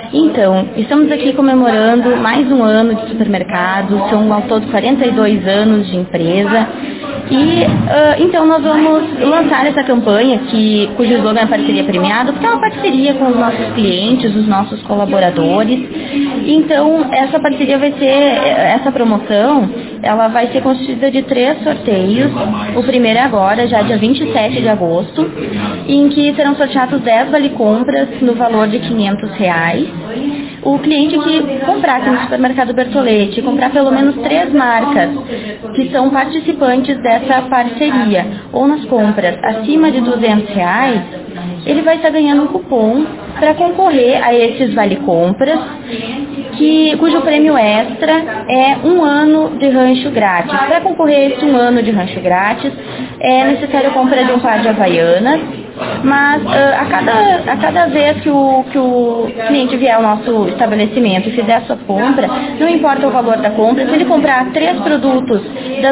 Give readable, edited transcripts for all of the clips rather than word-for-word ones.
Então, estamos aqui comemorando mais um ano de supermercado, são ao todo 42 anos de empresa. E então nós vamos lançar essa campanha cujo slogan é parceria premiada, porque é uma parceria com os nossos clientes, os nossos colaboradores. Então essa parceria essa promoção, ela vai ser constituída de 3 sorteios. O primeiro é agora, já dia 27 de agosto, em que serão sorteados 10 vale-compras no valor de R$500. O cliente que comprar aqui no Supermercado Bertolletti, comprar pelo menos 3 marcas que são participantes dessa parceria, ou nas compras acima de R$200, ele vai estar ganhando um cupom para concorrer a esses vale-compras, cujo prêmio extra é 1 ano de rancho grátis. Para concorrer a esse 1 ano de rancho grátis, é necessário a compra de um par de Havaianas, mas a cada vez que o cliente vier ao nosso estabelecimento e fizer a sua compra, não importa o valor da compra, se ele comprar 3 produtos das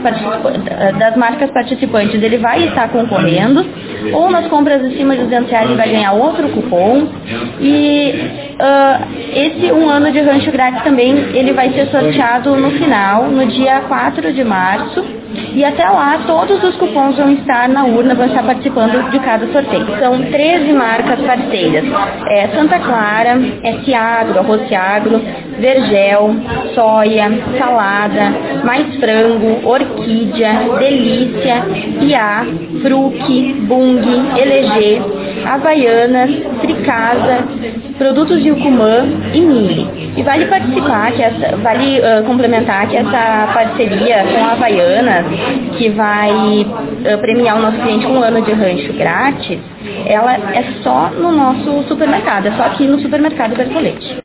marcas participantes, ele vai estar concorrendo, ou nas compras acima de R$200 ele vai ganhar outro cupom. E esse 1 ano de rancho grátis também, ele vai ser sorteado no final, no dia 4 de março, e até lá todos os cupons vão estar na urna, vão estar participando de cada sorteio. São 13 marcas parceiras: Santa Clara, S-Agro, Arroz Agro, Vergel, Soia, Salada, Mais Frango, Orquídea, Delícia, IA, Fruc, Bung, LG, Havaianas, Fricasa, Produtos de Ucumã e Mili. E vale complementar que essa parceria com a Havaianas, que vai premiar o nosso cliente com 1 ano de rancho grátis, ela é só no nosso supermercado, é só aqui no Supermercado Bertolletti.